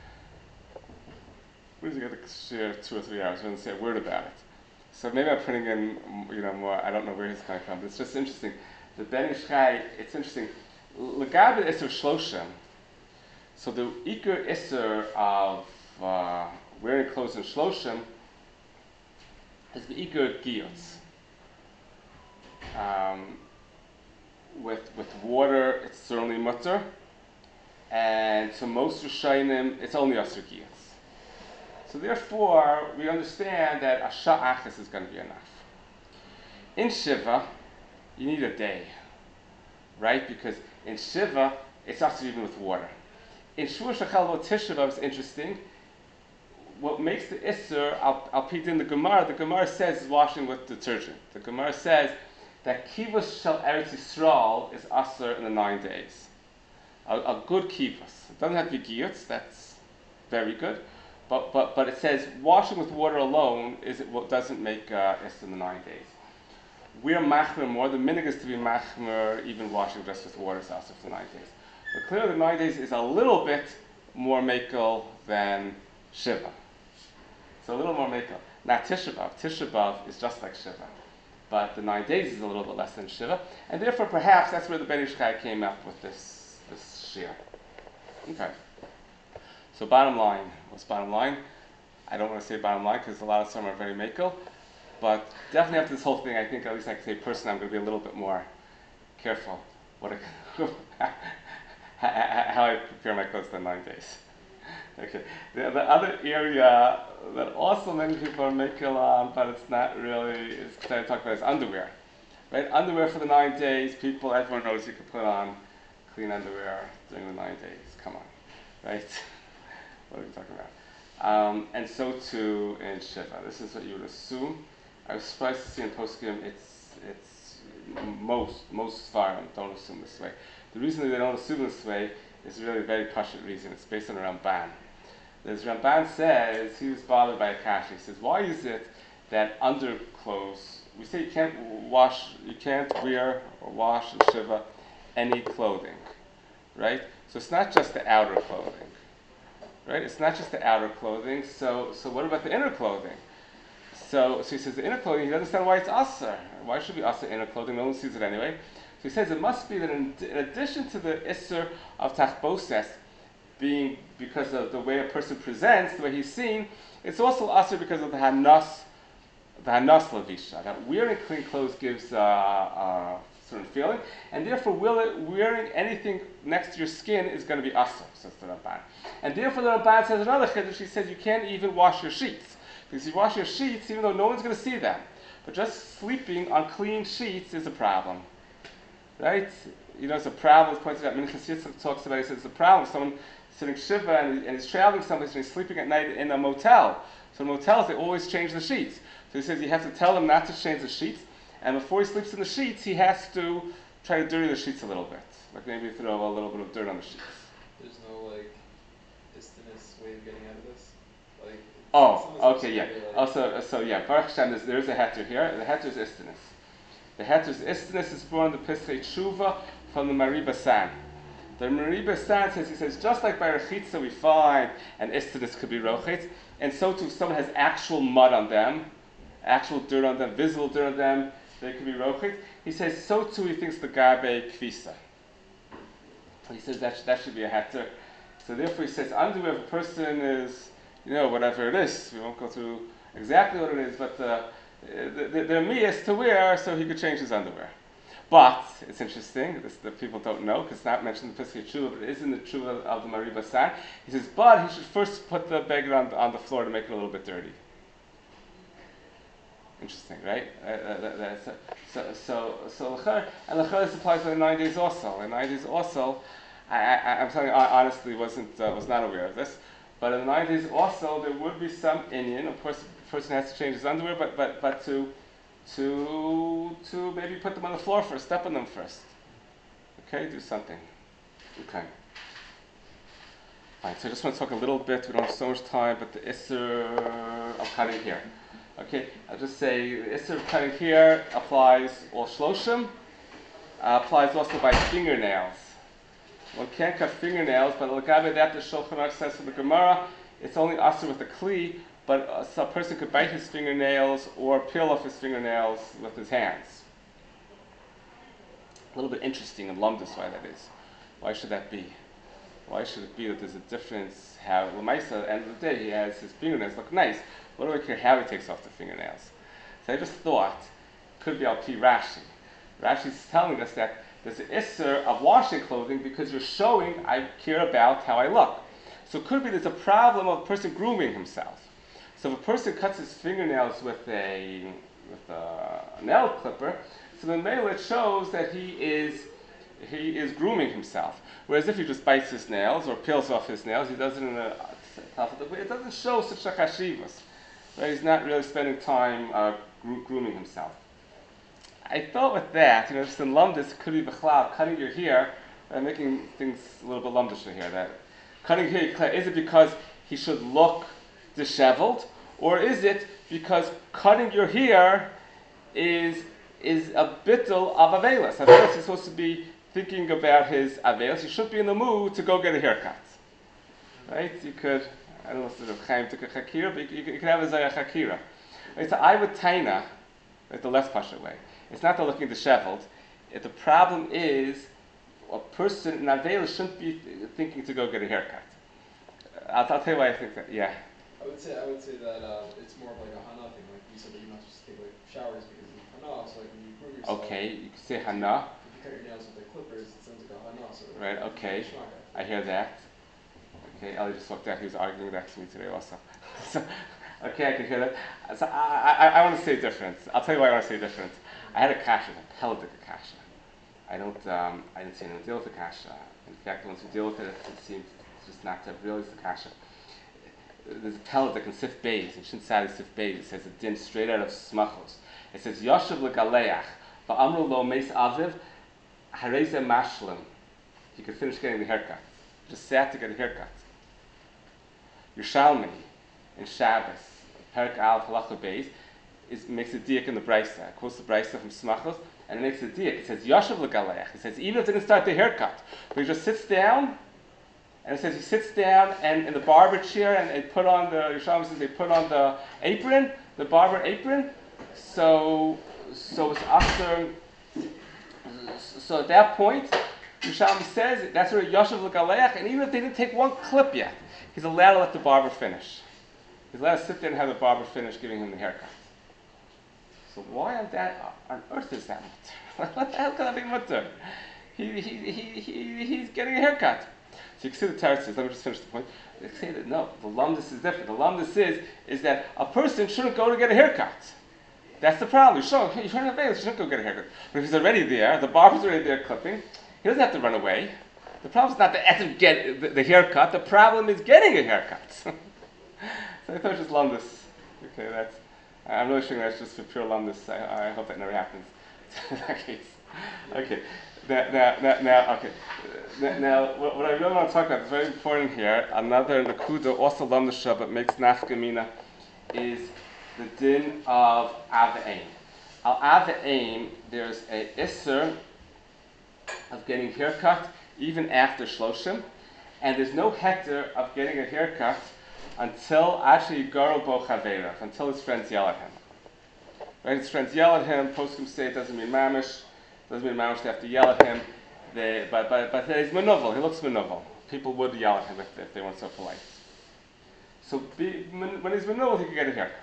Where does he get to share two or three hours? He doesn't say a word about it. So maybe I'm putting in, you know, more, I don't know where he's coming from, but it's just interesting. The Ben Ish Chai, it's interesting. L'gabe Isser Shloshim, so the Iker Isser of uh, wearing clothes in Shloshim is the Iker Giyotz. Um, with, with water, it's certainly mutter, and to most Rishayim, it's only Asr Giyotz. So therefore, we understand that a sha'achas is going to be enough. In Shiva, you need a day, right? Because in Shiva, it's also even with water. In Shvuah Shechal Tisha B'Av, it's interesting. What makes the Isser, I'll, I'll peek in the Gemara, the Gemara says is washing with detergent. The Gemara says that Kivus Shel Eretz Yisrael is Asr in the nine days. A, a good Kivus. It doesn't have to be Giyutz, that's very good. But, but, but it says washing with water alone is it what doesn't make uh, Isser in the nine days. We're machmer more. The minig is to be machmer, even washing just with water is also for nine days. But clearly the nine days is a little bit more makel than Shiva. It's a little more makel. Not Tisha B'Av. Tisha B'Av is just like Shiva. But the nine days is a little bit less than Shiva. And therefore perhaps that's where the Ben Ish Chai came up with this, this shir. Okay. So bottom line, what's bottom line? I don't want to say bottom line because a lot of some are very makel, but definitely after this whole thing, I think at least I can say personally I'm going to be a little bit more careful what I, how I prepare my clothes for nine days. Okay. The, the other area that also many people are makel on, but it's not really, is I talk about is underwear. Right? Underwear for the nine days, people, everyone knows you can put on clean underwear during the nine days. Come on. Right? What are we talking about? Um, and so too in Shiva. This is what you would assume. I was surprised to see in Poskim it's it's most most Svarim don't assume this way. The reason that they don't assume this way is really a very passionate reason. It's based on the Ramban. As Ramban says, he was bothered by a kasha. He says, why is it that underclothes, we say you can't wash, you can't wear or wash in Shiva any clothing, right? So it's not just the outer clothing. Right? It's not just the outer clothing, so so what about the inner clothing? So so he says the inner clothing, he doesn't understand why it's asr. Why should it be asr inner clothing? No one sees it anyway. So he says it must be that in, in addition to the isser of tachboses being because of the way a person presents, the way he's seen, it's also asr because of the hanas, the hanas lavisha. That wearing clean clothes gives uh, uh, certain feeling, and therefore will it, wearing anything next to your skin is going to be asur, says the Ramban. And therefore the Ramban says another chiddush. He says you can't even wash your sheets, because you wash your sheets even though no one's going to see them. But just sleeping on clean sheets is a problem, right? You know, it's a problem. It's pointed out. Minchas Yitzchak talks about it. He says it's a problem. Someone sitting shiva and, and he's traveling someplace and he's sleeping at night in a motel. So in motels they always change the sheets. So he says you have to tell him not to change the sheets, and before he sleeps in the sheets, he has to try to dirty the sheets a little bit, like maybe throw a little bit of dirt on the sheets. There's no like istinus way of getting out of this. Like. Oh, someone's okay, yeah. supposed to be, like- Also, so yeah, Baruch Hashem, there's, there's a heter here. The heter is istinus. The heter is istinus is born the Pischei Tshuva from the Mariba San. The Mariba San says, he says, just like by Rechitza we find an istinus could be rochetz, and so too if someone has actual mud on them, actual dirt on them, visible dirt on them, they could be rochetz. He says, so too he thinks the gabe kvisa. He says that, sh- that should be a heter. So therefore he says, underwear, if a person is, you know, whatever it is, we won't go through exactly what it is, but uh, the, the, the miyas to wear so he could change his underwear. But it's interesting, this, that people don't know, because it's not mentioned in the Pischei Tshuva, but it is in the Tshuva of the Mariba San. He says, but he should first put the beggar on, on the floor to make it a little bit dirty. Interesting, right? Uh, uh, that, that, so, so, so, so l'cher, and l'cher this applies to the nine days also. In nine days also, I, I, I'm telling you, I honestly wasn't, uh, was not aware of this, but in the nine days also, there would be some inyan. Of course, the person has to change his underwear, but, but, but to, to, to maybe put them on the floor first, step on them first. Okay, do something. Okay. Fine, so I just want to talk a little bit, we don't have so much time, but the Isser of cutting here. Okay, I'll just say the Isser of cutting here applies all shloshim, uh, applies also by fingernails. One can't cut fingernails, but l'gabe that the Shulchan Aruch says from the Gemara, it's only asur with a kli, but uh, so a person could bite his fingernails or peel off his fingernails with his hands. A little bit interesting in Lumdus why that is. Why should that be? Why should it be that there's a difference how Lamaisa, at the end of the day, he has his fingernails look nice. What do I care how he takes off the fingernails? So I just thought, could be Al Pi Rashi. Rashi's telling us that there's an Isser of washing clothing because you're showing I care about how I look. So it could be there's a problem of a person grooming himself. So if a person cuts his fingernails with a with a nail clipper, so then maybe it shows that he is he is grooming himself. Whereas if he just bites his nails or peels off his nails, he does it in a it doesn't show such a chashivas. Right? He's not really spending time uh, gro- grooming himself. I thought with that, you know, just in lumdus, could be b'chlal, cutting your hair, uh, making things a little bit lumdish here. That cutting hair, is it because he should look disheveled, or is it because cutting your hair is is a bittul of avelis? Avelis is supposed to be thinking about his avelis. You should be in the mood to go get a haircut, right? You could, I don't know if the Chaim took a chakira, but you, you, you could have a zayah chakira. Right? So I would taina, right, the less pasha way. It's not the looking disheveled. If the problem is a person in Avela shouldn't be thinking to go get a haircut. I'll, I'll tell you why I think that. Yeah. I would say I would say that uh, it's more of like a hana thing. Like you said that you're not supposed to take like showers because of hana. So like when you groom yourself. Okay, you could say hana. If you cut your nails with the clippers, it sounds like a hana. So Right. Okay. I hear that. Okay. Ellie just walked out. He was arguing that to me today also. so, okay, I can hear that. So I I, I want to say a difference. I'll tell you why I want to say a difference. I had a kasha, a pelvic kasha. I don't, um, I didn't see anyone deal with the kasha. In fact, the ones who deal with it, it seems just not to have realized the kasha. There's a pelvic in Sif Beis, in Shin Sadi Sif Beis, it says a din straight out of Smachos. It says, Yoshev legaleach, va'amru lo meis aviv, hareze mashlim. He could finish getting the haircut. Just sat to get a haircut. Yerushalmi, in Shabbos, Perak Al Halacha Beis, is makes a diak in the brisa. It quotes the brisa from Smachos, and it makes a diak. It says Yashav legaleach. It says even if they didn't start the haircut, but he just sits down, and it says he sits down and in the barber chair, and they put on the Yerushalmi says they put on the apron, the barber apron. So so it's after. So at that point, Yerushalmi says that's where Yashav legaleach, and even if they didn't take one clip yet, he's allowed to let the barber finish. He's allowed to sit there and have the barber finish giving him the haircut. So why on that on earth is that? What the hell can that be mutter? He, he, he, he, he's getting a haircut. So you can see the Torah says, let me just finish the point. They say that no, the lumdus is different. The lumdus is, is that a person shouldn't go to get a haircut. That's the problem. You should, you shouldn't, you shouldn't go get a haircut. But if he's already there, the barber's already there clipping, he doesn't have to run away. The problem is not the act of get the, the haircut. The problem is getting a haircut. So I thought it was just lumdus. Okay, that's. I'm really sure that's just for pure lumdus. I, I hope that never happens. In that case. Okay. Now, now, now, now okay. Now, now what, what I really want to talk about is very important here. Another nakuda, also lumdusha, but makes nafkamina, is the din of av'aim. Al av'aim, there's a isser of getting haircut even after shloshim, and there's no heter of getting a haircut until actually Garo Bo Chaverav, until his friends yell at him. Right? His friends yell at him, poskim say it doesn't mean mamish, doesn't mean mamish, they have to yell at him, they, but, but, but he's manovel, he looks manovel. People would yell at him if, if they weren't so polite. So be, when he's manovel, he can get a haircut.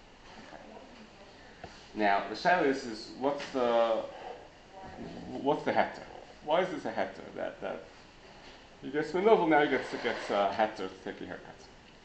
Okay. Now, the shaila is, is what's the, what's the heter? Why is this a heter? That, that, you get manovel, now you get, get uh, heter to take a haircut.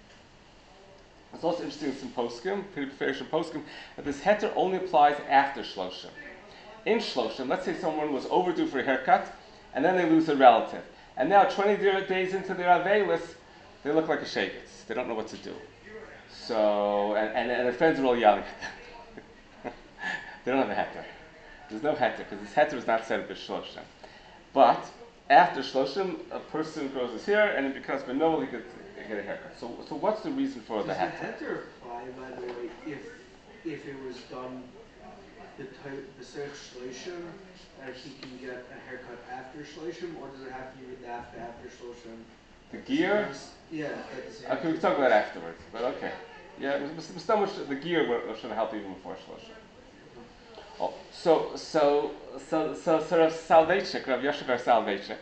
It's also interesting in some poskim, pretty fairish in poskim, that this heter only applies after shloshim. In shloshim, let's say someone was overdue for a haircut, and then they lose a relative. And now, twenty days into their avelis, they look like a shagetz. They don't know what to do. So, and, and, and their friends are all yelling at them. They don't have a heter. There's no heter, because this heter is not said by shloshim. But, after shloshim, a person grows his hair, and it becomes benol, he gets get a haircut. So, so what's the reason for Does the heter? Does the heter apply, by the way, if if it was done the type the search shloshim, that he can get a haircut after shloshim, or does it have to be the after after shloshim? The gear? Yeah. That's Okay, we can talk about that afterwards. But okay, yeah, so much the gear should help even before shloshim. Oh, so so so so sort of Salvechik, Rav Yoshever Salvechik.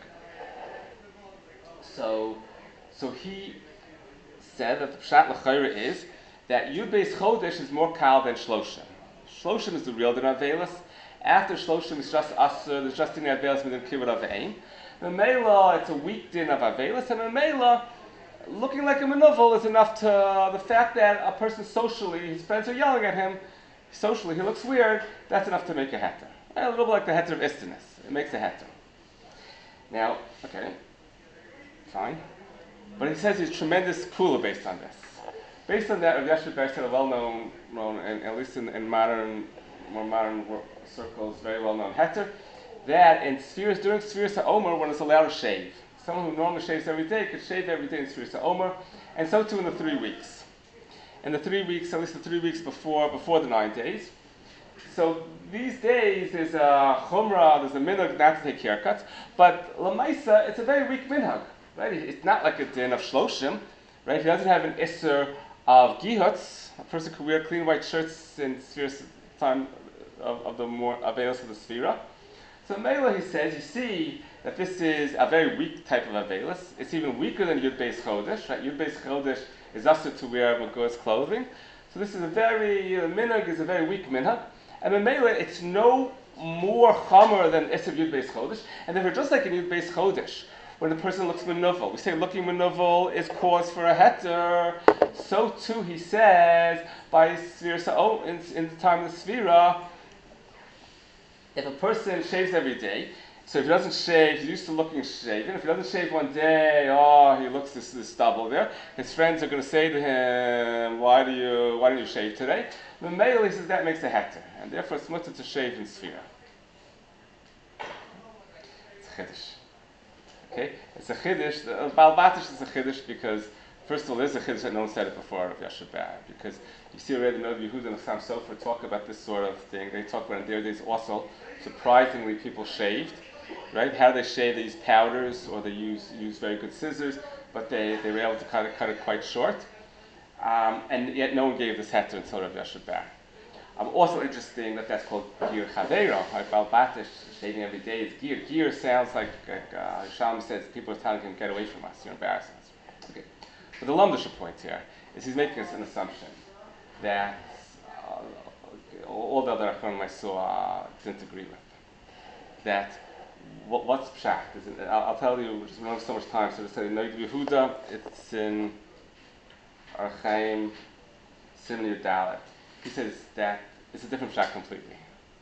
So so he said that the pshat l'chayra is that Yud Beis Chodesh is more kal than Shloshim. Shloshim is the real din avelis. After Shloshim is just asur, there's just din avelis within kibbut aveim. Memela, it's a weak din of avelis, and memela, looking like a manovel is enough to uh, the fact that a person socially, his friends are yelling at him, socially he looks weird. That's enough to make a heter. A little bit like the heter of istinus. It makes a heter. Now, okay, fine. But he says he's tremendous kula based on this. Based on that, Rav Yasher Ber said a well-known, known, and at least in, in modern, more modern circles, very well-known heter, that in spheres during spheres ha'omer, one is allowed to shave. Someone who normally shaves every day could shave every day in spheres ha'omer, and so too in the three weeks. In the three weeks, at least the three weeks before before the nine days. So these days there's a chumrah, there's a minhag not to take haircuts, but lamaisa, it's a very weak minhag. Right? It's not like a din of shloshim, right? He doesn't have an isser of gihutz. A person could wear clean white shirts in spheres time of, of the more avelos of the sphera. So Mela, he says, you see that this is a very weak type of avelos. It's even weaker than Yud Beis Chodesh, right? Yud Beis Chodesh is also to wear Magos clothing. So this is a very, uh, minhag is a very weak minhag. And in Mela, it's no more chamer than Isser Yud Beis Chodesh. And therefore, just like in Yud Beis Chodesh, when the person looks manovel, we say looking manovel is cause for a heter. So too, he says, by Sphira, in, in the time of the Sphira, if a person shaves every day, so if he doesn't shave, he's used to looking shaven. If he doesn't shave one day, oh, he looks this, this stubble there. His friends are going to say to him, why do you, why don't you shave today? The male, he says, that makes a heter, and therefore it's mutter to shave in Sphira. It's a chiddush. Okay, it's a chiddush. The Baal Batish is a chiddush because, first of all, there's a chiddush that no one said it before of Yasher Bar, because you see already the Yehuda and Chassam Sofer talk about this sort of thing. They talk about in their days also. Surprisingly, people shaved, right? How do they shave? They use powders or they use use very good scissors, but they, they were able to cut it, cut it quite short. Um, and yet no one gave this heter until Rav Yasher Bar. Um, also interesting that that's called Gir Chaveiro. Like Baal Batish, shaving every day is Gir. Gir sounds like, like uh, Shalom says, people are telling him, get away from us, you're embarrassing us. Okay. But the Lumdisha point here is he's making us an assumption that uh, all the other Achronim I saw uh, didn't agree with. that what, what's pshat? Is it, I'll, I'll tell you. We don't have so much time, so to say Noid Yehuda. It's in Archaim Simon Yudalet. He says that it's a different pshat completely.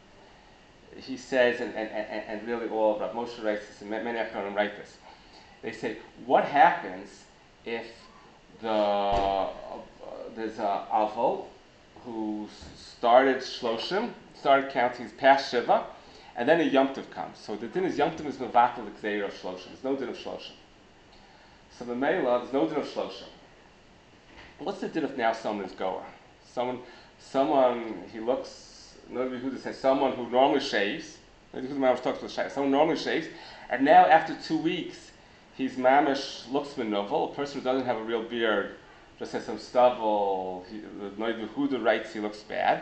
He says, and, and, and, and really all of Rav Moshe writes this, and many Achronim write this. They say, what happens if the uh, there's a Avol who started Shloshim, started counting, he's past Shiva, and then a Yom Tov comes. So the din is Yom Tov is Mevatel the Gzeir of Shloshim. There's no din of Shloshim. So the Mela, there's no din of Shloshim. What's the din if now someone is Goa? Someone, someone, he looks, Novi Yehuda says, someone who normally shaves, Novi Yehuda talks about shaves, someone normally shaves, and now after two weeks, he's mamish, looks menovel, a person who doesn't have a real beard, just has some stubble, he, the Novi Yehuda writes he looks bad.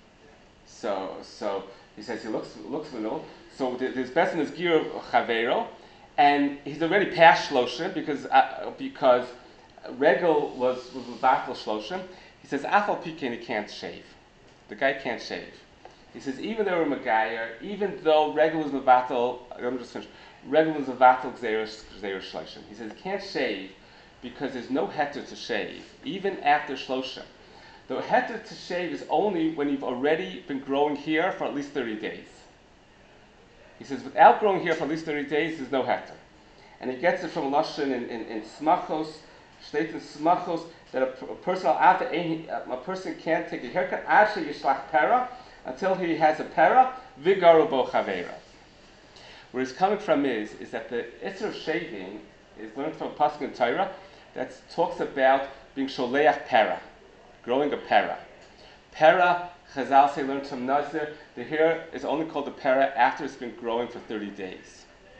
So, so he says he looks looks menovel. So there's best in his gear of Chavero, and he's already past Shloshim because uh, because Regel was was Vatal Shloshim. He says Afal Pikin he can't shave. The guy can't shave. He says even though we're Megayer, even though Regel was Vatal, let me just finish. Regel was a Vatal Gzeir Shloshim. He says he can't shave because there's no heter to shave even after Shloshim. The heter to shave is only when you've already been growing here for at least thirty days. He says without growing here for at least thirty days, there's no heter. And he gets it from Lashon in, in, in Smachos, State in Smachos, that a, a person a person can't take a haircut actually yishlach pera until he has a pera, vigaru bo chavera. Where he's coming from is, is that the Isser of shaving is learned from a pasuk in Torah that talks about being sholeach pera, growing a pera. Pera, Chazal say, learned from Nazir, the hair is only called a pera after it's been growing for thirty days.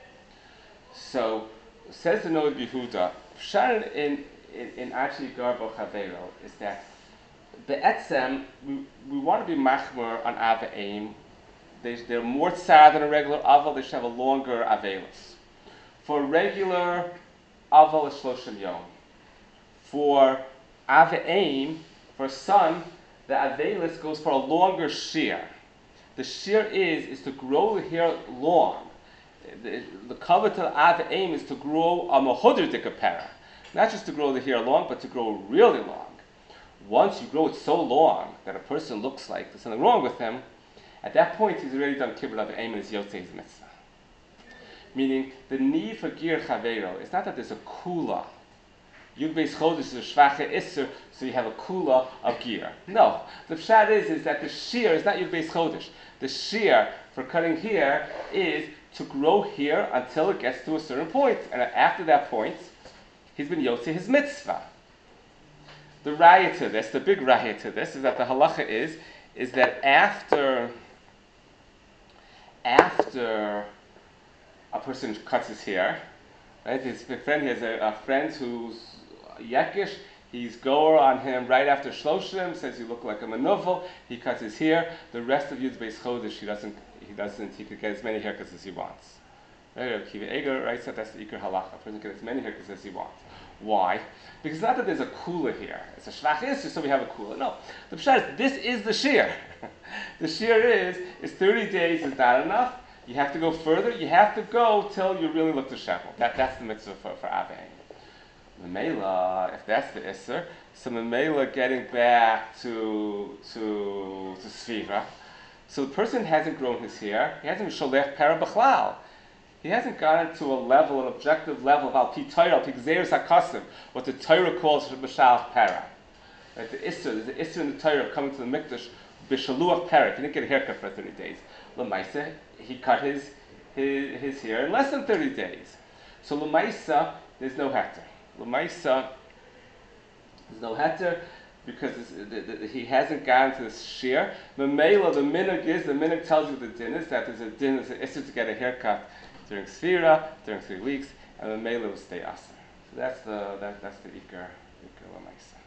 So, says the Noad Yehuda, Sharon in, in, in actually Garbo Chavero is that Be'etzem, we, we want to be machmer on Ava'im. They, they're more sad than a regular Aval, they should have a longer Avelis. For regular Aval is Shloshim Yom. For Ava'im, for son, the Avelis goes for a longer shear. The shear is, is to grow the hair long. The, the cover to the Ava'im is to grow a Mohodir Dikapera. Not just to grow the hair long, but to grow really long. Once you grow it so long that a person looks like there's something wrong with him, at that point he's already done Kibbutz Ava'im and his Yotzei his mitzvah. Meaning, the need for Gir Chavero is not that there's a kula. Yud Beis Chodesh is a Shvache Isser, so you have a kula of Gir. No. The pshat is, is that the shear is not Yud Beis Chodesh. The shear for cutting here is to grow here until it gets to a certain point. And after that point, he's been Yotzei his mitzvah. The raya to this, the big raya to this, is that the halacha is, is that after, after a person cuts his hair, right? His friend, he has a, a friend who's Yekish, he's goer on him right after Shloshim, says you look like a manuvel, he cuts his hair, the rest of Yud Beis Chodesh, he doesn't, he doesn't, he could get as many haircuts as he wants. Right? Kiva Eger writes that that's the Iker Halacha, a person can get as many haircuts as he wants. Why? Because it's not that there's a kula here. It's a shvach isser, so we have a kula. No. The pshat is, this is the shear. The shear is, is thirty days is not enough. You have to go further. You have to go till you really look to shekel. That, that's the mitzvah for, for Avayim. Memela, if that's the isser, so Memela getting back to, to, to Sfiva. So the person hasn't grown his hair. He hasn't sholech para b'chlal. He hasn't gotten to a level, an objective level of al pi Torah, al pi gzeirus hakasim, what the Torah calls b'shalach para. Right? The isser, there's the isser in the Torah of coming to the mikdash b'shaluach para. He didn't get a haircut for thirty days. L'maisa, he cut his, his his hair in less than thirty days. So l'maisa, there's no heter. L'maisa, there's no heter because the, the, the, he hasn't gotten to the shear. Memela, the minhag is, the minhag tells you the din is that there's a din, there's an isser to get a haircut during Sfira, during three weeks, and the Mela will stay Asa. So that's the that, that's the Iker Iker Lamaisa.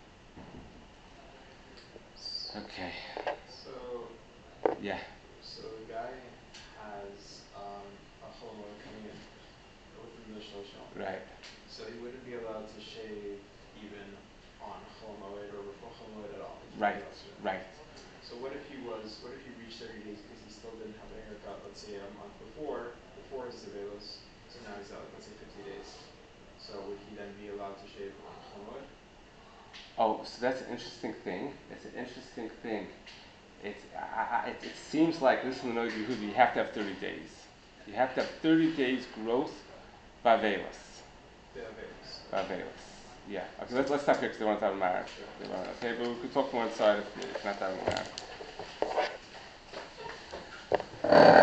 Okay. So, Yeah. so the guy has um, a homo coming in within the Shloshim. Right. So he wouldn't be allowed to shave even on Cholomoid or before Cholomoid at all. Right. Right. So what if he was? What if he reached thirty days because he still didn't have a haircut? Let's say a month before. so that's an interesting thing. It's an interesting thing. It's, I, I, it, it seems like this is the Noid Yehuda, you have to have thirty days. You have to have thirty days growth Vavelis. Yeah, Vegas. Vavelis. Yeah. Okay, let's, let's stop here because they want to have a marriage. They want to, okay, but we could talk more inside if, if not that a marriage.